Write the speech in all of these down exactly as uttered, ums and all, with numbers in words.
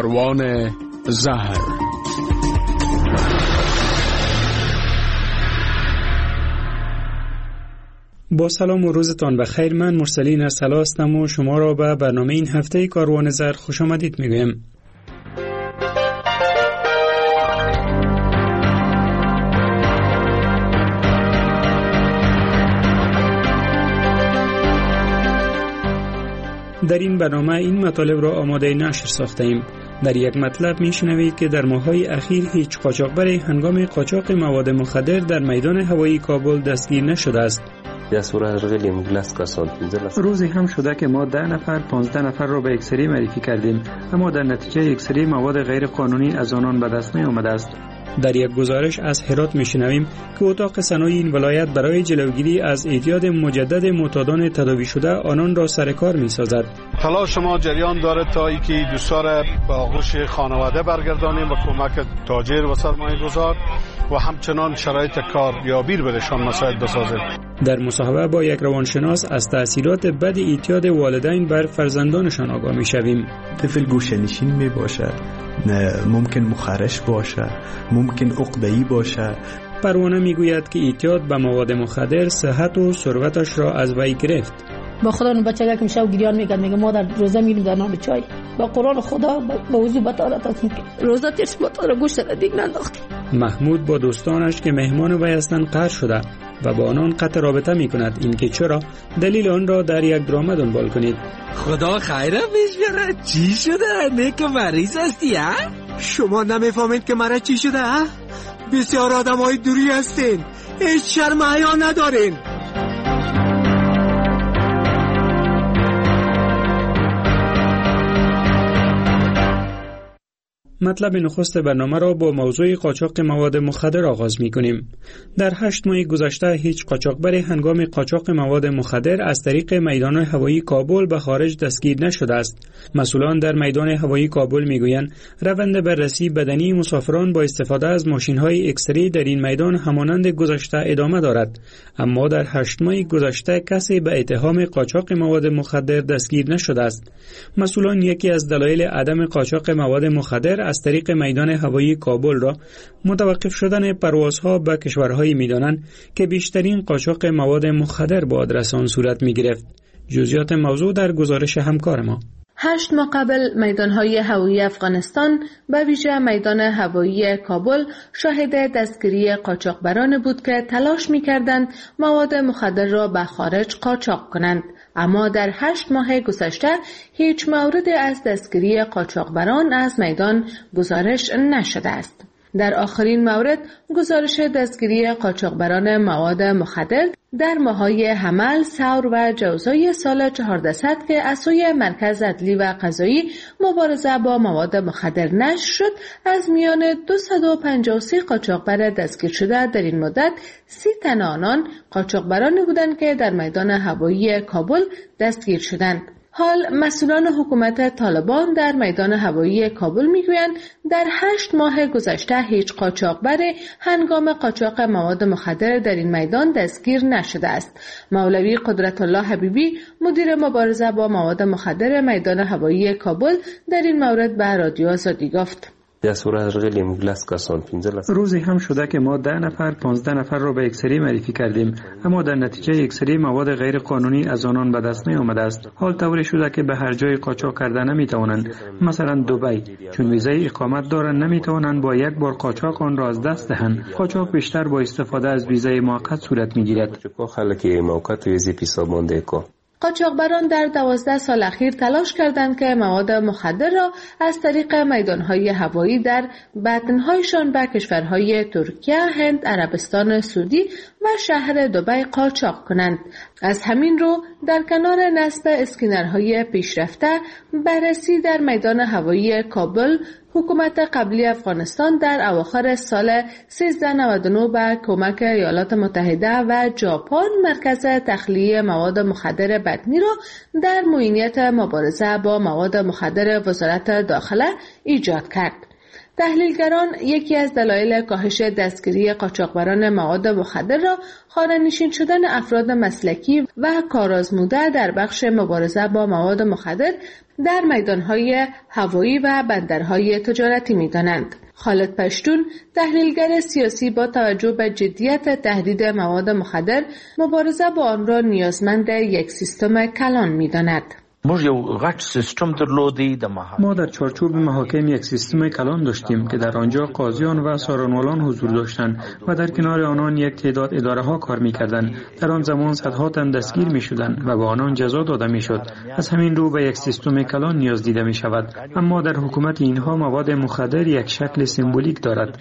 کاروان زهر. با سلام و روزتان بخیر. من مرسلین ارسلا هستم و شما را به برنامه این هفته کاروان زهر خوش آمدید میگویم. در این برنامه این مطالب را آماده نشر ساخته ایم. در یک مطلب میشنوید که در ماه‌های اخیر هیچ قاچاقبری هنگام قاچاق مواد مخدر در میدان هوایی کابل دستگیر نشده است. روزی هم شده که ما ده نفر پانزده نفر را به یکسری معرفی کردیم، اما در نتیجه یکسری مواد غیر قانونی از آنان به دست می آمده است. در یک گزارش از هرات میشنویم که اتاق صنایع این ولایت برای جلوگیری از اعتیاد مجدد معتادان تداوی شده آنان را سر کار می‌سازد. تلاش ما جریان دارد تا اینکه دوستان را به آغوش خانواده برگردانیم و کمک تاجر و سرمایه‌گذار و همچنان شرایط کاریابی را برشان مساعد بسازیم. در مصاحبه با یک روانشناس از تأثیرات بد اعتیاد والدین بر فرزندانشان آگاه می‌شویم. طفل گوشه‌نشین می‌باشد، ممکن مخرش باشه، ممکن عقده‌ای باشه. پروانه میگوید که اعتیاد به مواد مخدر صحت و ثروتش را از وی گرفت. با خدا اون بچه که میشه و گریان میگه میگه مادر روزه میریم در نام چای، با قرآن خدا با وضو بطالت هستیم که روزه تیرش مطالعه گوشت را دیگ ننداختیم. محمود با دوستانش که مهمان وی هستند قهر شده و با آنان قطع رابطه میکند. اینکه چرا دلیل آن را در یک درام دنبال کنید. خدا خیره پیش بیاره. چی شده؟ نه که مریض هستی ها؟ شما نمیفهمید که مرا چی شده ها؟ بسیار آدم های دوری هستین، هیچ شرم حیا ندارین. مطلب نخست برنامه را با موضوع قاچاق مواد مخدر آغاز می کنیم. در هشت ماه گذشته هیچ قاچاقبر هنگام قاچاق مواد مخدر از طریق میدان هوایی کابل به خارج دستگیر نشده است. مسئولان در میدان هوایی کابل می گویند روند بررسی بدنی مسافران با استفاده از ماشین‌های اکسری در این میدان همانند گذشته ادامه دارد، اما در هشت ماه گذشته کسی به اتهام قاچاق مواد مخدر دستگیر نشده است. مسئولان یکی از دلایل عدم قاچاق مواد مخدر از طریق میدان هوایی کابل را متوقف شدن پروازها به کشورهایی می‌دانند که بیشترین قاچاق مواد مخدر با آدرس آن صورت می‌گرفت. جزئیات موضوع در گزارش همکار ما. هشت ماه قبل میدانهای هوایی افغانستان به ویژه میدان هوایی کابل شاهد دستگیری قاچاقبران بود که تلاش می‌کردند مواد مخدر را به خارج قاچاق کنند، اما در هشت ماه گذشته هیچ موردی از دستگیری قاچاقبران از میدان گزارش نشده است. در آخرین مورد گزارش دستگیری قاچاقبران مواد مخدر در ماه‌های حمل، ثور و جوزای سال چهاردهصد که از سوی مرکز عدلی و قضایی مبارزه با مواد مخدر نشر شد، از میان دویست و پنجاه و سه قاچاقبر دستگیر شده در این مدت سی تن آنان قاچاقبرانی بودند که در میدان هوایی کابل دستگیر شدند. حال مسئولان حکومت طالبان در میدان هوایی کابل میگویند در هشت ماه گذشته هیچ قاچاقبر هنگام قاچاق مواد مخدر در این میدان دستگیر نشده است. مولوی قدرت الله حبیبی مدیر مبارزه با مواد مخدر میدان هوایی کابل در این مورد به رادیو آزادی گفت. روزی هم شده که ما ده نفر پانزده نفر را به یکسری معرفی کردیم، اما در نتیجه یکسری مواد غیر قانونی از آنان به دست می آمده است. حال طوری شده که به هر جای قاچاق کردن نمی توانند. مثلا دبی چون ویزای اقامت دارند نمی توانند با یک بار قاچاق آن را از دست دهند. قاچاق بیشتر با استفاده از ویزای موقت صورت می گیرد. قاچاقبران در دوازده سال اخیر تلاش کردند که مواد مخدر را از طریق میدانهای هوایی در بدنهایشان به کشورهای ترکیه، هند، عربستان سعودی و شهر دبی قاچاق کنند. از همین رو در کنار نصب اسکینرهای پیشرفته، بررسی در میدان هوایی کابل حکومت قبلی افغانستان در اواخر سال سیزده نود و نه به کمک ایالات متحده و ژاپن مرکز تخلیه مواد مخدر بدنی را در معینیت مبارزه با مواد مخدر وزارت داخله ایجاد کرد. تحلیلگران یکی از دلایل کاهش دستگیری قاچاقبران مواد مخدر را خانه‌نشین شدن افراد مسلکی و کارآزموده در بخش مبارزه با مواد مخدر در میدانهای هوایی و بندرهای تجارتی می‌دانند. خالد پشتون، تحلیلگر سیاسی، با توجه به جدیت تهدید مواد مخدر، مبارزه با آن را نیازمند یک سیستم کلان می‌داند. ما در چارچوب محاکم یک سیستم کلان داشتیم که در آنجا قاضیان و سارنوالان حضور داشتند و در کنار آنان یک تعداد اداره ها کار می‌کردند. در آن زمان صدها تن دستگیر می‌شدند و به آنان جزا داده می‌شد. از همین رو به یک سیستم کلان نیاز دیده می‌شود. اما در حکومت اینها مواد مخدر یک شکل سمبولیک دارد.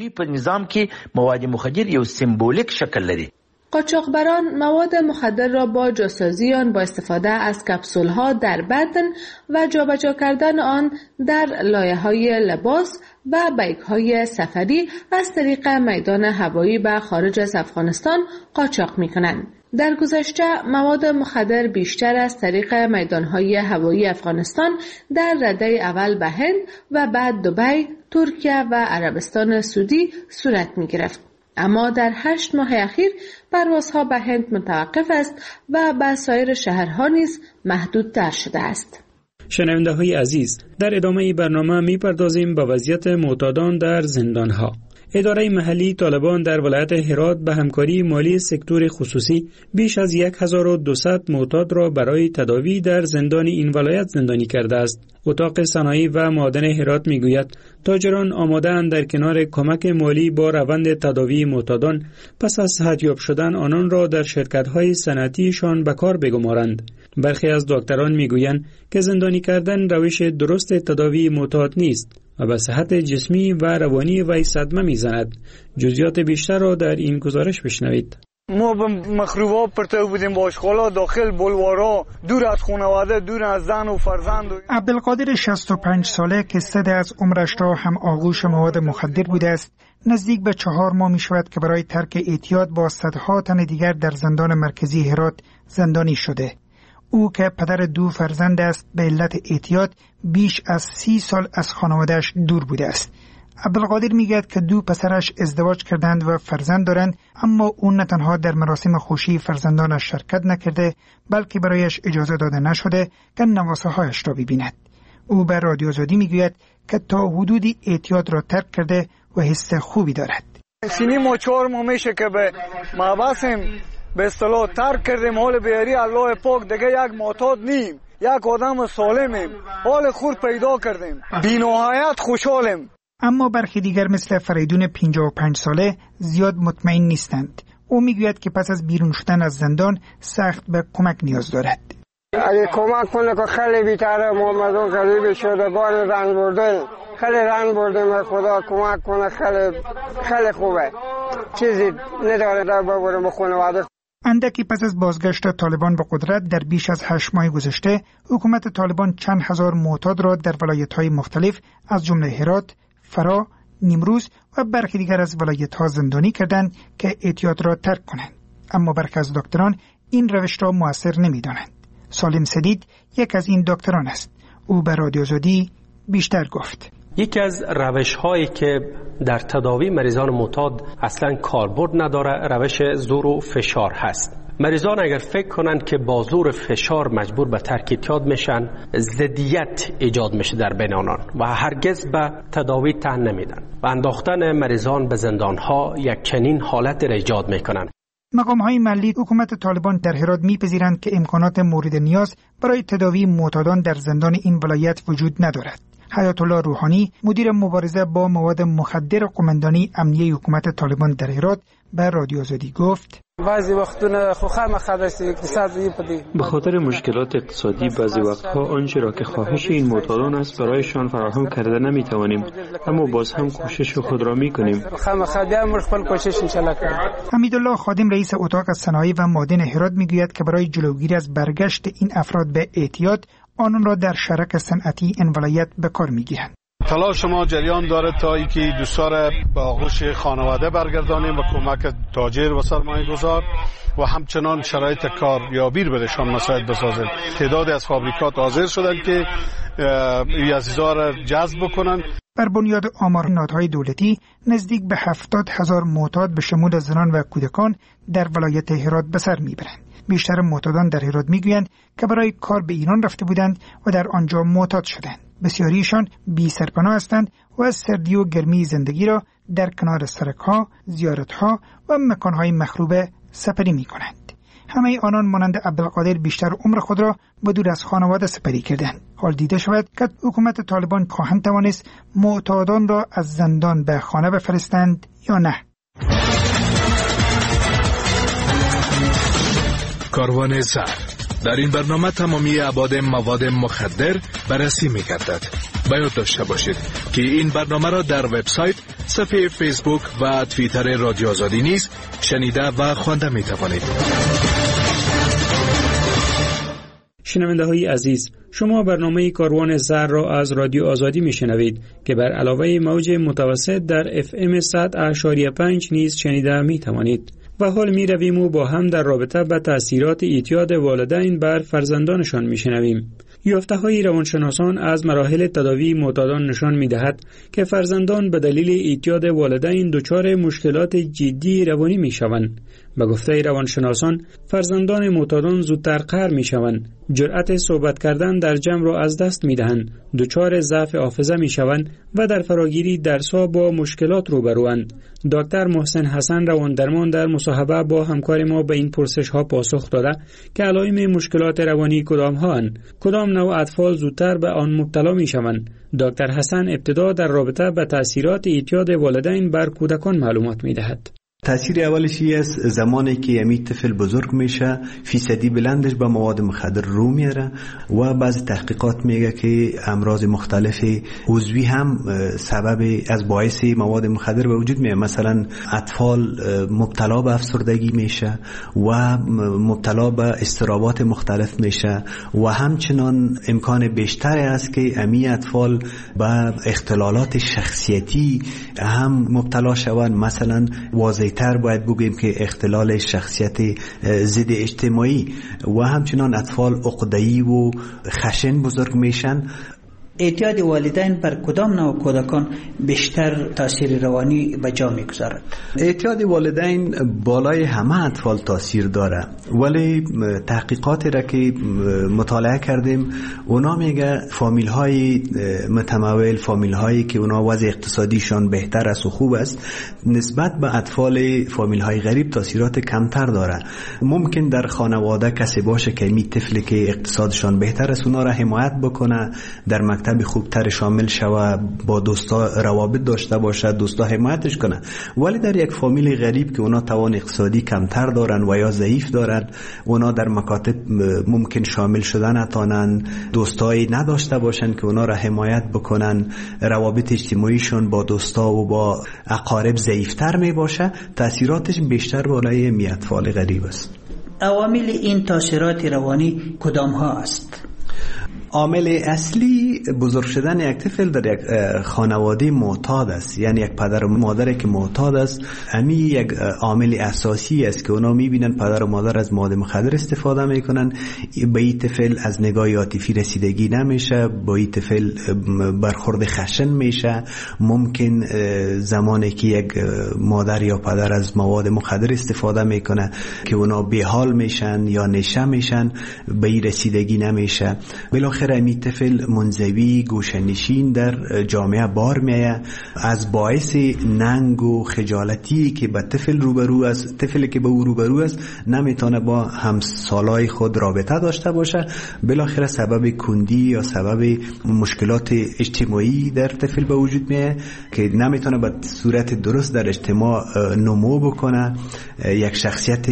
قاچاقبران مواد مخدر را با جاسازی آن با استفاده از کپسول‌ها در بدن و جابجا کردن آن در لایه‌های لباس و بیگ‌های سفری از طریق میدان هوایی به خارج از افغانستان قاچاق می‌کنند. در گذشته مواد مخدر بیشتر از طریق میدانهای هوایی افغانستان در رده اول به هند و بعد دبی، ترکیه و عربستان سعودی صورت می‌گرفت. اما در هشت ماه اخیر پروازها به هند متوقف است و به سایر شهرها نیز محدودتر شده است. شنونده های عزیز، در ادامه برنامه می پردازیم به وضعیت معتادان در زندانها. اداره محلی طالبان در ولایت هرات به همکاری مالی سکتور خصوصی بیش از هزار و دویست معتاد را برای تداوی در زندان این ولایت زندانی کرده است. اتاق صنایع و معادن هرات میگوید تاجران آماده اند در کنار کمک مالی با روند تداوی معتادان پس از صحتیاب شدن آنان را در شرکت‌های صنعتیشان به کار بگمارند. برخی از دکتران میگویند که زندانی کردن روش درست تداوی معتاد نیست و به صحت جسمی و روانی وی صدمه میزند. جزئیات بیشتر را در این گزارش بشنوید. ما به مخروبات پرتو بودیم، با اشغالا داخل بلوارا، دور از خانواده، دور از زن و فرزند. عبدالقادر شصت و پنج ساله که سه ده از عمرش را هم آغوش مواد مخدر بوده است، نزدیک به چهار ماه می شود که برای ترک اعتیاد با صدها تن دیگر در زندان مرکزی هرات زندانی شده. او که پدر دو فرزند است به علت اعتیاد بیش از سی سال از خانواده‌اش دور بوده است. عبدالقادر میگوید که دو پسرش ازدواج کردند و فرزند دارند، اما او نه تنها در مراسم خوشی فرزندانش شرکت نکرده بلکه برایش اجازه داده نشده که نواسه‌هایش را ببیند. او به رادیو آزادی میگوید که تا حدودی اعتیاد را ترک کرده و حس خوبی دارد. سینی ما چهار ماه میشه که به محبسیم به اصطلاح ترک کردیم، حال بیاری الله پاک دیگه یک معتاد نیم، یک آدم سالمیم، حال خود پیدا کردیم، بی‌نهایت خوشحالیم. اما برخی دیگر مثل فریدون پنجاه و پنج ساله زیاد مطمئن نیستند. او میگوید که پس از بیرون شدن از زندان سخت به کمک نیاز دارد. اگه کمک کنه که خیلی بی‌طرف محمدون قریب شدگان رنگ برده، خیلی رنگ برده، من خدا کمک کنه، خیلی خیلی خوبه، چیزی نداره در ببرم به خانواده. اندکی پس از بازگشت طالبان به قدرت در بیش از هشت ماه گذشته، حکومت طالبان چند هزار معتاد را در ولایت‌های مختلف از جمله هرات، فرا، نیمروز و برخی دیگر از ولایت‌ها زندانی کردند که اعتیاد را ترک کنند. اما برخی از دکتران این روش را مؤثر نمی‌دانند. سالم سدید یک از این دکتران است. او به رادیو آزادی بیشتر گفت. یکی از روش‌هایی که در تداوی مریضان معتاد اصلاً کاربرد نداره روش زور و فشار هست. مریضان اگر فکر کنند که با زور فشار مجبور به ترک اعتیاد میشن، ضدیت ایجاد میشه در بین آنان و هرگز به تداوی تن نمیدن و انداختن مریضان به زندانها یک چنین حالت را ایجاد میکنن. مقام‌های محلی حکومت طالبان در هرات می‌پذیرند که امکانات مورد نیاز برای تداوی معتادان در زندان این ولایت وجود ندارد. حیات الله روحانی، مدیر مبارزه با مواد مخدر قماندانی امنیه حکومت طالبان در هرات، به رادیو آزادی گفت: بعضی وقتونه خوخه مخدرست اقتصادی پدی. به خاطر مشکلات اقتصادی بعضی وقتها آنچه را که خواهش این معتادان است برایشان فراهم کرده نمیتوانیم، اما باز هم کوشش خود را میکنیم. حمیدالله خادم رئیس اتاق صنایع و معادن هرات میگوید که برای جلوگیری از برگشت این افراد به اعتیاد، آنان را در شرک صنعتی این ولایت به کار میگیرند. تلاش ما جریان داره تا اینکه دوستار به آغوش خانواده برگردانیم و کمک تاجر و سرمایه گذار و همچنان شرایط کار یابی برشان مساعد بسازیم. تعدادی از فابریکات حاضر شدن که این عزیزا را جذب بکنن. بر بنیاد آمار نهادهای دولتی نزدیک به هفتاد هزار معتاد به شمول زنان و کودکان در ولایت هرات به سر میبرند. بیشتر معتادان در هرات میگویند که برای کار به ایران رفته بودند و در آنجا معتاد شدند. بسیاریشان بی سرپناه هستند و از سردی و گرمی زندگی را در کنار سرک‌ها، زیارت‌ها و مکان‌های مخروبه سپری می‌کنند. همه آنان مانند عبدالقادر بیشتر عمر خود را به دور از خانواده سپری کردند. حال دیده شود که حکومت طالبان خواهند توانست معتادان را از زندان به خانه بفرستند یا نه. کاروان زهر. در این برنامه تمامی ابعاد مواد مخدر بررسی می‌گردد. باید داشته باشید که این برنامه را در وبسایت، صفحه فیسبوک و توییتر رادیو آزادی نیز شنیده و خوانده می‌توانید. شنونده های عزیز، شما برنامه کاروان زهر را از رادیو آزادی میشنوید که بر علاوه موج متوسط در اف ام صد و پنج نیز شنیده می توانید. و حال می رویم و با هم در رابطه با تأثیرات اعتیاد والدین بر فرزندانشان می شنویم. یافته های روانشناسان از مراحل تداوی معتادان نشان می دهد که فرزندان به دلیل اعتیاد والدین دچار مشکلات جدی روانی می شوند. به گفته روانشناسان، فرزندان معتادان زودتر قهر می شوند، جرأت صحبت کردن در جمع را از دست می دهند، دچار ضعف حافظه می شوند و در فراگیری درس‌ها با مشکلات روبروند. دکتر محسن حسن رواندرمان در مصاحبه با همکار ما به این پرسش ها پاسخ داده که علائم مشکلات روانی کدام ها اند، کدام نوع اطفال زودتر به آن مبتلا می شوند. دکتر حسن ابتدا در رابطه با تأثیرات اعتیاد والدین بر کودکان معلومات می دهد. تأثیر اولش است زمانی که یمی طفل بزرگ میشه فیصدی بلندش به مواد مخدر رو میاره و بعضی تحقیقات میگه که امراض مختلف عضوی هم سبب از باعث مواد مخدر به وجود میاد. مثلا اطفال مبتلا به افسردگی میشه و مبتلا به اضطرابات مختلف میشه و همچنان امکان بیشتر است که امی اطفال به اختلالات شخصیتی هم مبتلا شوند. مثلا واضح تر باید بگوییم که اختلال شخصیت ضد اجتماعی و همچنان اطفال عقده‌ای و خشن بزرگ میشن. اعتیاد والدین بر کدام نوع کودکان بیشتر تاثیر روانی به جا میگذارد؟ اعتیاد والدین بالای همه اطفال تاثیر داره، ولی تحقیقاتی را که مطالعه کردیم اونا میگه فامیل های متمول، فامیل هایی که اونا وضع اقتصادیشان بهتر است و خوب است، نسبت به اطفال فامیل های غریب تاثیرات کمتر داره. ممکن در خانواده کسی باشه که می طفلی که اقتصادشان بهتر است اونا را حمایت بکنه، در مکتب خوبتر شامل شوه، با دوستا روابط داشته باشه، دوستا حمایتش کنه. ولی در یک فامیل غریب که اونا توان اقتصادی کمتر دارن و یا ضعیف دارن، اونا در مکاتب ممکن شامل شدن نتونن، دوستایی نداشته باشن که اونا را حمایت بکنن، روابط اجتماعیشون با دوستا و با اقارب ضعیفتر می باشه، تاثیراتش بیشتر بالای می اطفال غریب است. عوامل این تاثیرات روانی کدام ها است؟ عامل اصلی بزرگ شدن یک طفل در یک خانواده معتاد است، یعنی یک پدر و مادری که معتاد است. امی یک عامل اساسی است که اونا میبینن پدر و مادر از مواد مخدر استفاده میکنن، به این طفل از نگاه عاطفی رسیدگی نمیشه، با این طفل برخورد خشن میشه. ممکن زمانی که یک مادر یا پدر از مواد مخدر استفاده میکنه که اونا بیحال میشن یا نشه میشن، به این رسیدگی نمیشه. بالاخره امی طفل منزوی گوشه‌نشین در جامعه بار میایه، از باعث ننگ و خجالتی که به طفل روبرو است، طفلی که به او روبرو است نمیتونه با همسالای خود رابطه داشته باشه، بالاخره سبب کندی یا سبب مشکلات اجتماعی در طفل به وجود میایه که نمیتونه به صورت درست در اجتماع نمو بکنه، یک شخصیت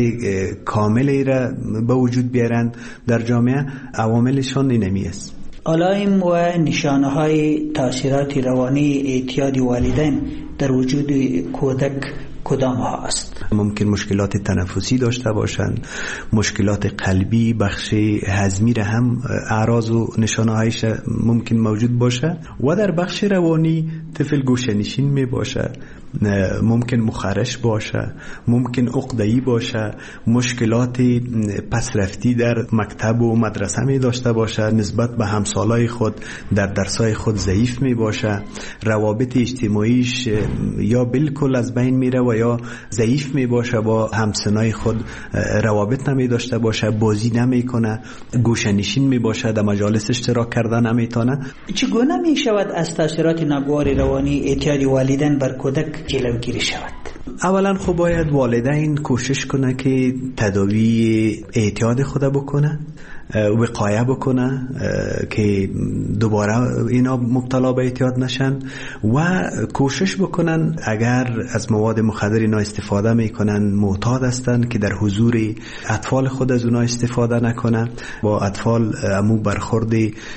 کاملی را به وجود بیارن در جامعه. عواملشون اینمی است. علائم و نشانه های تاثیرات روانی اعتیاد والدین در وجود کودک کدام ها است؟ ممکن مشکلات تنفسی داشته باشند، مشکلات قلبی، بخش هضمی را هم اعراض و نشانه هایش ممکن موجود باشه و در بخش روانی طفل گوشه‌نشین می باشه، ممکن مخرش باشه، ممکن عقده‌ای باشه، مشکلات پسرفتی در مکتب و مدرسه می داشته باشه، نسبت به همسالای خود در درسای خود ضعیف می باشه، روابط اجتماعیش یا بالکل از بین میره و یا ضعیف می باشه، با همسنای خود روابط نمی داشته باشه، بازی نمی کنه، گوشه‌نشین می باشه، در مجالس اشتراک کرده نمیتونه. چگونه می شود از تاثیرات ناگوار روانی اعتیاد والدین بر کودک جلوگیری شود؟ اولا خب باید والدین کوشش کنه که تداوی اعتیاد خود بکنه، وقایه بکنه که دوباره اینا مبتلا به اعتیاد نشن و کوشش بکنن اگر از مواد مخدر اینا استفاده میکنن معتاد هستن که در حضور اطفال خود از اونا استفاده نکنه. با اطفال امو برخورد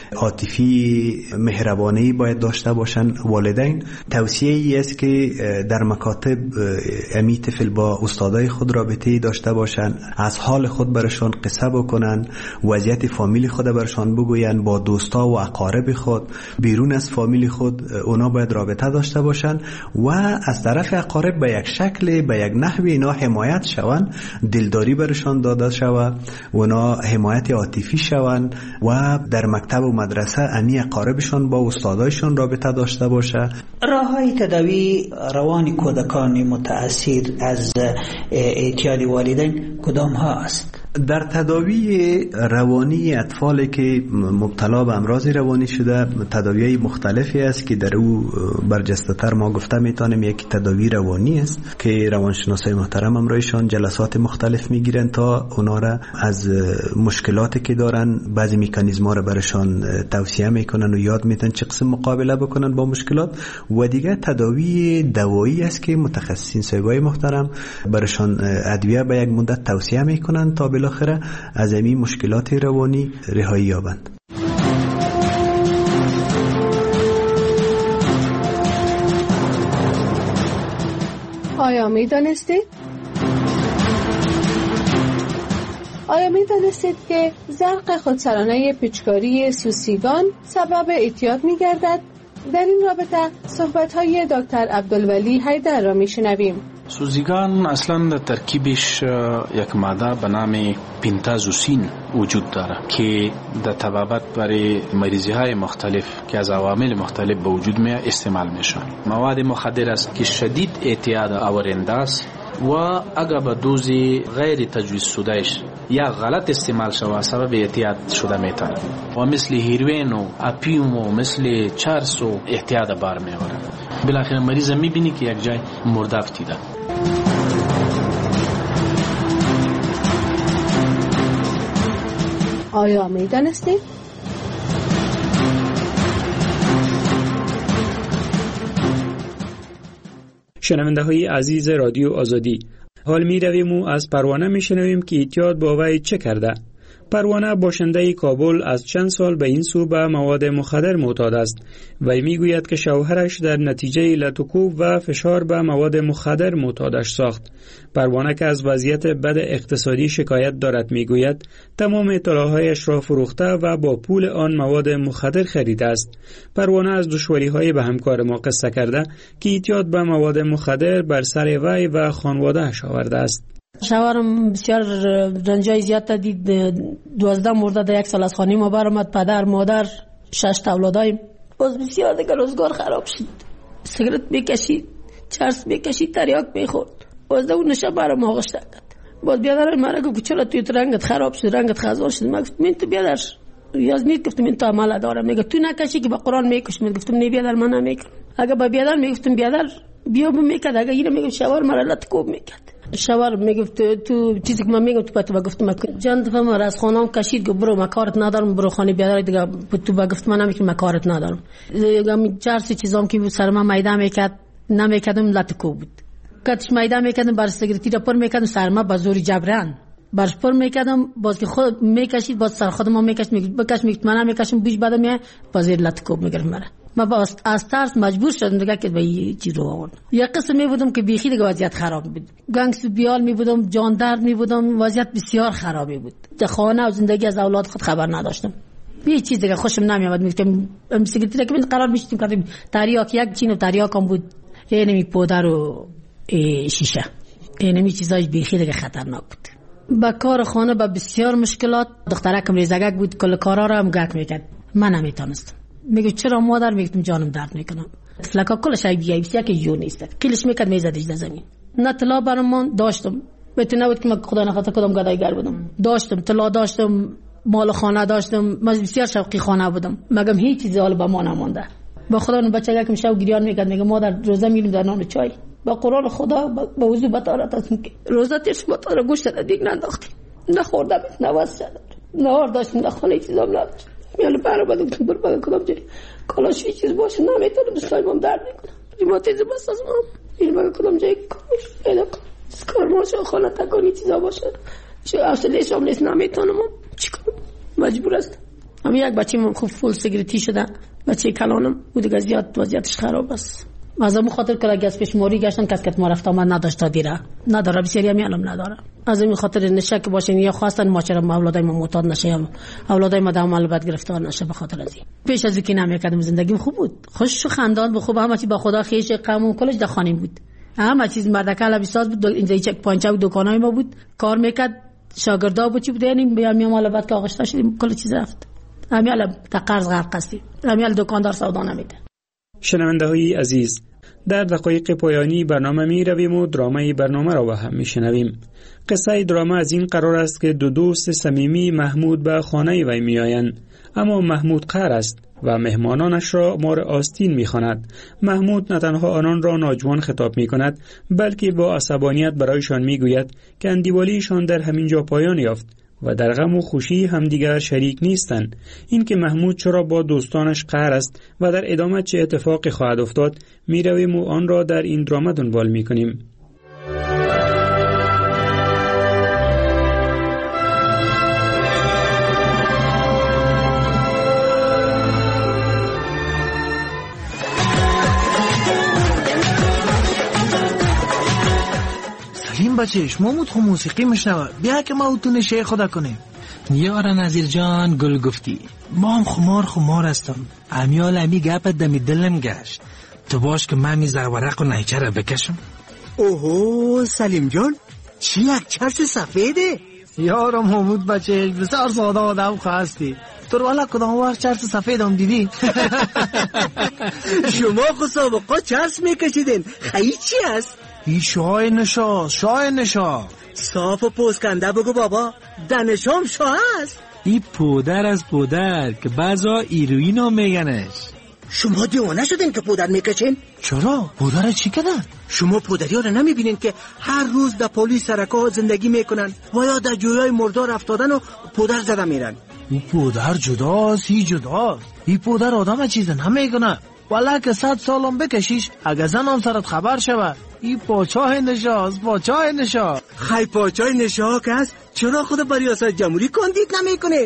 عاطفی مهربانی باید داشته باشن. والدین توصیه ای است که در مکاتب امی طفل با استادای خود رابطه داشته باشن، از حال خود برشان قصه بکنن، وضعیت فامیلی خود برشان بگوین، با دوستا و اقارب خود بیرون از فامیلی خود اونا باید رابطه داشته باشن و از طرف اقارب به یک شکل به یک نحوی اینا حمایت شون، دلداری برشان داده شود، اونا حمایت عاطفی شون و در مکتب و مدرسه امی اقاربشان با استادایشان رابطه داشته باشه. راههای تداوی روان کودکان متأثر از اعتیاد والدین کدام ها است؟ در تداوی روانی اطفالی که مبتلا به امراض روانی شده تداوی‌های مختلفی است که در او برجسته‌تر ما گفته میتونیم یک تداوی روانی است که روانشناسای محترم امرایشان جلسات مختلف میگیرن تا اونا را از مشکلاتی که دارن بعضی مکانیزم‌ها را برشان توصیه میکنن و یاد میدن چه قسم مقابله بکنن با مشکلات. و دیگه تداوی دوایی است که متخصصین صاحبای محترم برشان ادویه به یک مدت توصیه میکنن تا بالاخره از این مشکلات روانی رهایی یابند. آیا می دانستید؟ آیا می دانستید که زرق خودسرانه پیچکاری سوسیگان سبب اعتیاد می گردد؟ در این رابطه صحبت‌های دکتر عبدالولی حیدر را می شنویم. سوزیگان اصلا در ترکیبش یک ماده به نام پنتازوسین وجود داره که در طبابت برای مریضی های مختلف که از عوامل مختلف به وجود می استعمال میشه. مواد مخدر است که شدید اعتیاد آورنده است و اگر به دوز غیر تجویز شدهش یا غلط استعمال شود سبب اعتیاد شده میتونه و مثل هیروین و اپیوم و مثل چرس و اعتیاد بار میاره. بالاخره مریض میبینی که یک جای مرده افتیده. آیا میدانستید؟ شنونده های عزیز رادیو آزادی، حال می رویم و از پروانه می شنویم که اعتیاد با وی چه کرده. پروانه باشنده کابل از چند سال به این سو به مواد مخدر معتاد است. وی می گوید که شوهرش در نتیجه لطوکوب و فشار به مواد مخدر معتادش ساخت. پروانه که از وضعیت بد اقتصادی شکایت دارد می گوید تمام اطلاعاتش را فروخته و با پول آن مواد مخدر خریده است. پروانه از دشواری‌های به همکار ما قصه کرده که اعتیاد به مواد مخدر بر سر وی و خانواده‌اش آورده است. شوهرم بسیار رنجای زیاد دید، دوازده مرده در یک سال از خانه ما برآمد، پدر مادر شش تا اولادایم. باز بسیار دیگه روزگار خراب شد، سیگرت میکشید، چرس میکشید، تریاک میخورد. باز اون نشه برام آغشته کرد. باز بیادر مرا گفت چرا توی رنگت خراب شد، رنگت خزان شد. من گفتم من تو بیادر یاز نیست، گفتم من تو عمل دارم. میگه تو نکشی که با قرآن میکش. من گفتم نه بیادر من نمیکنم. اگه با بیادر میگفتم بیادر بیا میکرد، اگه اینو میگم شوهر مرا لطکوب میکرد. شوهر میگفت تو چیزی که من میگم تو تو گفتم جان دفعه ما از خانم کشید گفت برو مکارت ندارم، برو خانه بیادر دیگه. تو گفت من نمیگم مکارت ندارم. میگم چهار سه چیزام که سر من میدم میکرد نمیکردم لطکوب بود. کاتش میدم میکردم بر سیگرتی را پر میکردم سر ما با زور جبران برش پر میکردم. باز که خود میکشید باز سر خودم میکشید میگفت بکش، میگفت من نمیکشم بوش بعد میاد باز لطکوب میگرفت مرا. ما باز از ترس مجبور شدم دیگه که به این چیز رو آوردم. یک قسم می بودم که بیخی دیگه وضعیت خراب بود، گنگس بیال می بودم، جان درد می بودم، وضعیت بسیار خرابی بود. در خانه و زندگی از اولاد خود خبر نداشتم. یه چیز دیگه خوشم نمیاد. میگفتم ام سیگرتی که من قرار میشتیم کردیم تریاک یک چین و تریاک هم بود اینمی پودر و شیشه، اینمی چیزای بیخی دیگه خطرناک بود. با کار خانه با بسیار مشکلات، دخترکم ریزگک بود، کل کارا رو هم گک میکرد، من نمیتونستم. میگه چرا مادر؟ میگم جانم درد میکنم. فلکا کلش ای بی سی که جو نیست، قیلش میکرد میزدش در زمین. نه طلا برام داشتم، بهتون نبود که من خدا نخواسته کدام گدایگر بودم. داشتم طلا، داشتم مال خانه، داشتم، من بسیار شوقی خانه بودم. مگم هیچ چیزی حال با ما نمونده. با خدا اون بچه که شب گریان میکرد، میگه مادر روزه میریم در نان چای. با قرآن خدا با وضو بطارت است که روزه تیرش بطاره گوشت را دیگ ننداختیم، نخوردم، نواز شد، نهار داشتیم، نخونه چیزام نداشت. میاله برا بدم که بر بدم کدام جایی کلاش چیز باشه نمیتونم، دستایمم درد میکنم، ریماتیزم بس از ما میرم کدام جایی کارش پیدا کنم، کار ماشو خانه تکانی چیزا باشه چه حوصله شام نیست، نمیتونم چیکار، مجبور هستم. هم یک بچه‌م خوب فول سیگریتی شده، بچه کلانم بود دیگه زیاد وضعیتش خراب است. از همون خاطر که اگه از پیشموری گشتن کس که ما رفت آمد نداشت تا دیره نداره، بسیاری هم علم نداره. از این خاطر نشک باشین یا خواستن ما چرا اولادای ما معتاد نشه یا اولادای ما در عمل بد گرفتار نشه. به خاطر از این پیش از اینکه نمیکردم زندگیم خوب بود، خوش و خندان، به خوب، همه چی با خدا خیش غم و کلش در خانه بود، همه چیز مردکه لبی ساز بود. اینجا چک پانچه و دکانای ما بود، کار میکرد، شاگردا بود چی بود، یعنی میام مال بعد که آغشته شدیم کل چیز رفت. امیال تا قرض غرق هستیم، امیال دکاندار سودا نمیده. شنونده های عزیز، در دقایق پایانی برنامه می رویم و درامه برنامه را با هم می شنویم. قصه درامه از این قرار است که دو دوست صمیمی محمود به خانه وی می آیند، اما محمود قهر است و مهمانانش را مار آستین می خواند. محمود نه تنها آنان را ناجوان خطاب می کند، بلکه با عصبانیت برایشان می گوید که اندیوالیشان در همین جا پایان یافت و در غم و خوشی همدیگر شریک نیستند. این که محمود چرا با دوستانش قهر است و در ادامه چه اتفاقی خواهد افتاد می رویم و آن را در این درامه دنبال می کنیم. سلیم بچهش، محمود خو موسیقی میشنوه، بیا که ما تو نشه خدا کنیم. یار نظیر جان گل گفتی، ما هم خمار خمار هستم. امیال امی گپت دمی دلم گشت، تو باش که من می زرورق و نیچه را بکشم. اوهو سلیم جان، چی یک چرس سفیده؟ یار محمود بچهش بسیار ساده آدم خواستی، تو رو والا کدام وقت چرس سفید هم دیدی؟ شما خود سابقا چرس میکشیدین، خیلی چی هست؟ ای شاه نشا، شاه نشا صاف و پوسکنده بگو بابا، دنشام شاه هست. ای پودر از پودر که بعضا ایروین هم میگنش. شما دیوانه شدین که پودر میکشین؟ چرا؟ پودر چی کدن؟ شما پودری ها رو نمیبینین که هر روز در پلیس سرکا زندگی میکنن و یا در جویای مردار افتادن و پودر زده میرن؟ او پودر جداست، ای جداست. ای پودر آدم چیز نمیکنه، والا که صد سالم بکشیش اگه زنم سرت خبر شود. ای پاچاه نشاست، پاچاه نشا. خی پاچاه نشا که هست، چرا خود بر ریاست جمهوری کاندید نمیکنین؟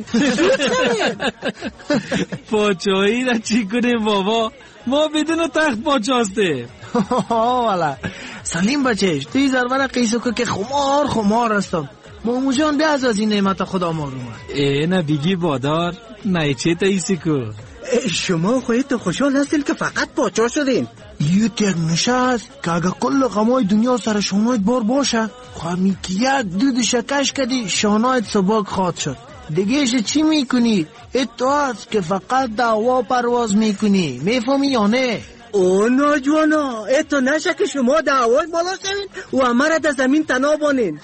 پاچاهی را چی کنیم بابا، ما بدون تخت پاچاسته. والا سلیم بچهش، توی زرور قیسو که خمار خمار هستم. مامو جان بیاز از این نعمت خدا معلومه. ای نه بیگی بادار، نه چه تاییسی کو. شما خواهید خوشحال هستین که فقط پاچا شدین. یه تک نشست که اگه کل غمای دنیا سر شانایت بار باشه، خواهمی که یک دود شکش کدی شانایت سباک خواد شد. دیگهش چی میکنی؟ اتو هست که فقط دعوا پرواز میکنی، میفهمی یا نه؟ او ناجوانا، اتو نشه که شما دعوای بالا شوین و همه در زمین تنها بانین.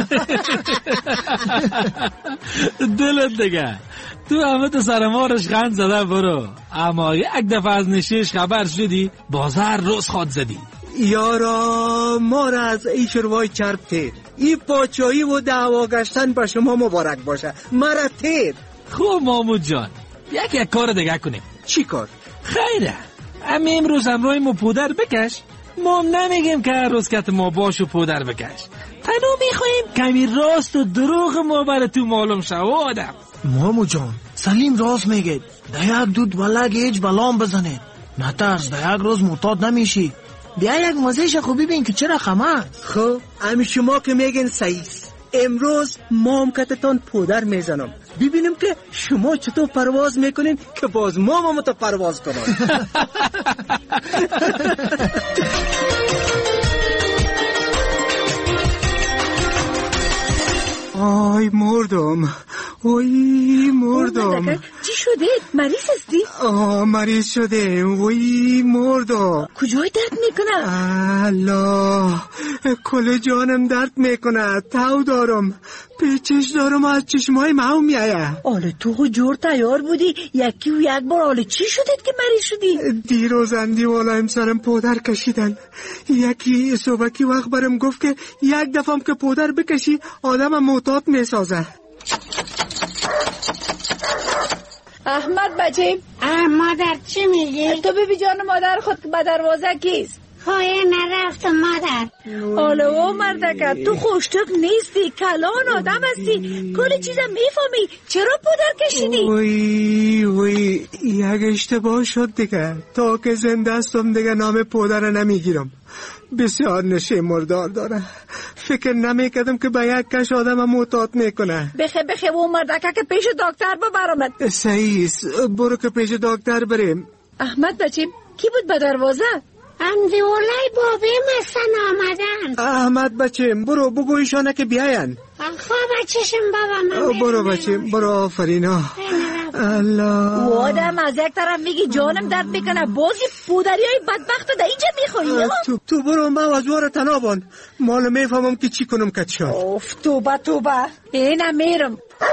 دلت دیگه تو همه تو سرمارش غند زده برو، اما یک دفعه از نشیش خبر شدی بازار روز خواد زدی. یارا ما را از ای شروای چرب تیر، ای پاچایی و دعوا گشتن به شما مبارک باشه، مرا تیر. خوب مامود جان، یک یک کار دیگه کنیم. چی کار؟ خیره امی امروز همراهی ما پودر بکش، ما نمیگیم که هر روز کت ما باش و پودر بکش، تنو میخواییم کمی راست و دروغ ما بر تو معلوم شو آدم. مامو جان سلیم راست میگه، در یک دود بلگ هیچ بلام بزنه، نترس در یک روز معتاد نمیشی. بیا یک مزهش خوبی بین که چرا خمه. خب امی شما که میگن سعیس، امروز مامکتتان پودر میزنم ببینیم که شما چطور پرواز میکنین که باز مامم تو پرواز کنم. آی مردم، وای مردم. چی شده؟ مریض هستی؟ آه مریض شده، وای مردم. کجای درد میکنه؟ الله، کل جانم درد میکنه، تاو دارم، پیچش دارم، از چشمای ماو میایه. آله تو جور تیار بودی یکی و یک بار. آله چی شدید که مریض شدی؟ دیروز اندی والا امسرم پودر کشیدن. یکی صبحکی وقت برم گفت که یک دفعه که پودر بکشی آدم معتاد میسازه. احمد بچه. اه مادر چی میگی؟ تو ببی جان مادر خود به دروازه کیست؟ خواهی نرفت مادر. آله او مردکت تو خوشتک نیستی، کلان آدم هستی، کل چیزا میفهمی، چرا پودر کشیدی؟ وی وی یک اشتباه شد دیگه، تا که زنده هستم دیگه نام پودر نمیگیرم. بسیار نشه مردار داره، فکر نمیکردم که به یک کش آدم معتاد میکنه. بخه بخه اون مردکه که پیش دکتر ببرمت. صحیح، برو که پیش دکتر بریم. احمد بچیم کی بود به دروازه؟ اندی اولای بابیم هستن آمدن. احمد بچیم برو بگو ایشانه که بیاین. خواه بچشم بابا من. برو بچیم برو. آفرینا. الله، و آدم از یک طرف میگی جانم درد میکنه، بازی پودری های بدبخت در اینجا میخوری. تو, تو برو ما وزوار تنابان، مال میفهمم که چی کنم کت شد. اوف توبه توبه. اینم میرم.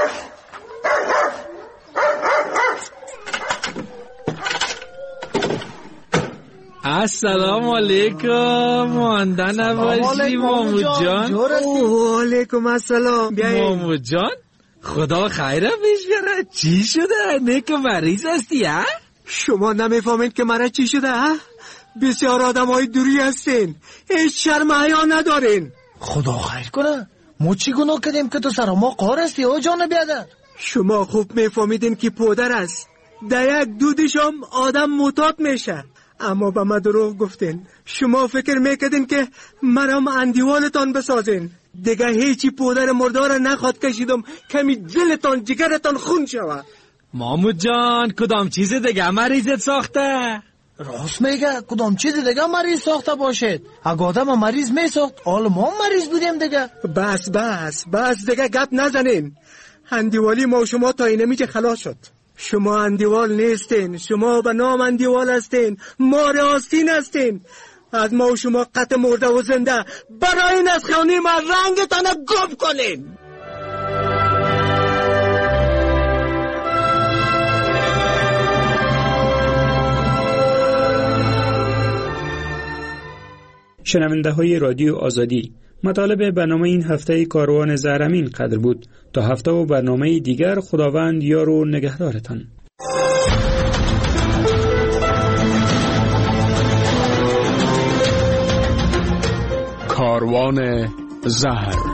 السلام علیکم. مانده نباشی مامو جان. و علیکم السلام. مامو جان خدا خیره پیش بیاره. چی شده؟ نیک مریض هستی ها؟ شما نمیفهمید که مرا چی شده ها؟ بسیار آدم های دوری هستین، هیچ شرم حیا ندارین. خدا خیر کنه، ما چی گناه کردیم که تو سر ما قهر هستی او جان بیادر؟ شما خوب میفهمیدین که پودر است، در یک دودشم آدم معتاد میشه، اما به ما دروغ گفتین. شما فکر میکردین که مرام اندیوالتان بسازین. دیگه هیچی پودر مردار نخواد کشیدم کمی دلتان جگرتان خون شود. مامو جان کدام چیز دیگه مریضت ساخته؟ راست میگه، کدام چیز دیگه مریض ساخته باشد؟ اگه آدم مریض میساخت حالا ما مریض بودیم دیگه. بس بس بس دیگه گپ نزنین. اندیوالی ما شما تا اینمیجه خلاص شد. شما اندیوال نیستین، شما به نام اندیوال هستین، ما راستین هستین. از ما و شما قطع مرده و زنده برای این از خانی ما رنگتان گم کنین. شنونده های رادیو آزادی، مطالب برنامه این هفته کاروان زهرمین قدر بود. تا هفته و برنامه دیگر خداوند یار و نگهدارتان. کاروان زهر.